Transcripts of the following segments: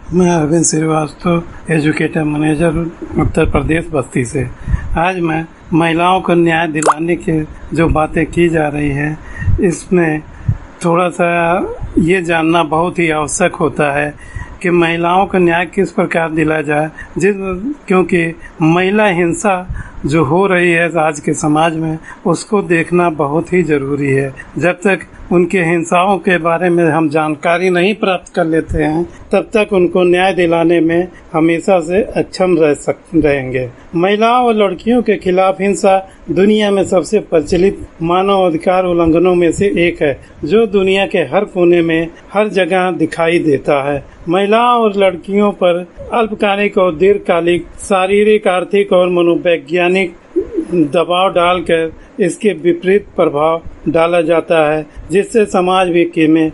मैं Arvind Srivastava, educator manager, Uttar Pradesh Basti से। आज मैं महिलाओं को न्याय दिलाने की जो बातें की जा रही है, इसमें थोड़ा सा ये जानना बहुत ही आवश्यक होता है कि महिलाओं को न्याय किस प्रकार दिलाया जाए, क्योंकि महिला हिंसा जो हो रही है आज के समाज में, उसको देखना बहुत ही ज़रूरी है। जब तक उनके हिंसाओं के बारे में हम जानकारी नहीं प्राप्त कर लेते हैं, तब तक उनको न्याय दिलाने में हमेशा से अक्षम रहेंगे। महिलाओं और लड़कियों के खिलाफ हिंसा दुनिया में सबसे प्रचलित मानव अधिकार उल्लंघनों में से एक है, जो दुनिया के हर कोने में हर जगह दिखाई देता है। महिलाओं और लड़कियों पर अल्पकालिक और दीर्घकालिक शारीरिक, आर्थिक और मनोवैज्ञानिक दबाव डालकर इसके विपरीत प्रभाव डाला जाता है, जिससे समाज में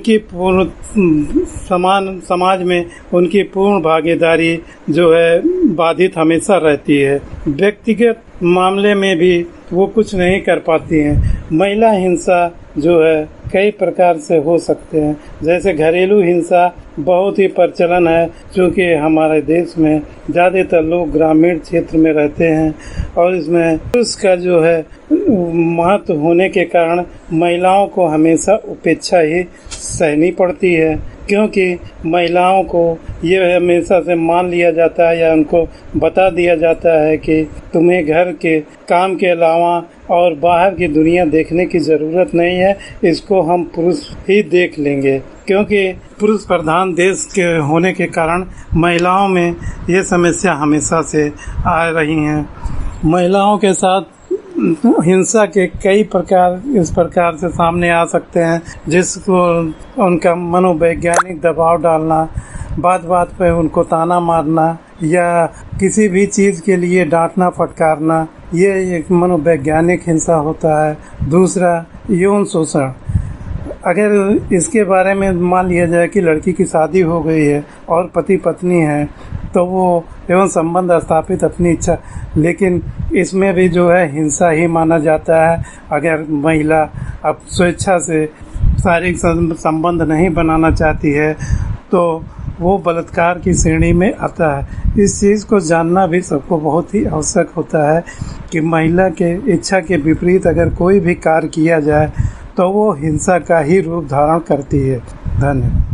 उनकी पूर्ण भागीदारी जो है बाधित हमेशा रहती है। व्यक्तिगत मामले में भी वो कुछ नहीं कर पाती हैं। महिला हिंसा जो है कई प्रकार से हो सकते हैं, जैसे घरेलू हिंसा बहुत ही प्रचलन है, क्योंकि हमारे देश में ज़्यादातर लोग ग्रामीण क्षेत्र में रहते हैं और इसमें उसका जो है महत्व होने के कारण महिलाओं को हमेशा उपेक्षा ही सहनी पड़ती है, क्योंकि महिलाओं को ये हमेशा से मान लिया जाता है या उनको बता दिया जाता है कि तुम्हें घर के काम के अलावा और बाहर की दुनिया देखने की ज़रूरत नहीं है, इसको हम पुरुष ही देख लेंगे। क्योंकि पुरुष प्रधान देश के होने के कारण महिलाओं में ये समस्या हमेशा से आ रही हैं। महिलाओं के साथ हिंसा के कई प्रकार इस प्रकार से सामने आ सकते हैं, जिसको उनका मनोवैज्ञानिक दबाव डालना, बात बात पे उनको ताना मारना या किसी भी चीज़ के लिए डांटना फटकारना, ये एक मनोवैज्ञानिक हिंसा होता है। दूसरा, यौन शोषण। अगर इसके बारे में मान लिया जाए कि लड़की की शादी हो गई है और पति पत्नी है, तो वो एवं संबंध स्थापित अपनी इच्छा, लेकिन इसमें भी जो है हिंसा ही माना जाता है। अगर महिला अब स्वेच्छा से शारीरिक संबंध नहीं बनाना चाहती है, तो वो बलात्कार की श्रेणी में आता है। इस चीज़ को जानना भी सबको बहुत ही आवश्यक होता है कि महिला के इच्छा के विपरीत अगर कोई भी कार्य किया जाए तो वो हिंसा का ही रूप धारण करती है। धन्यवाद।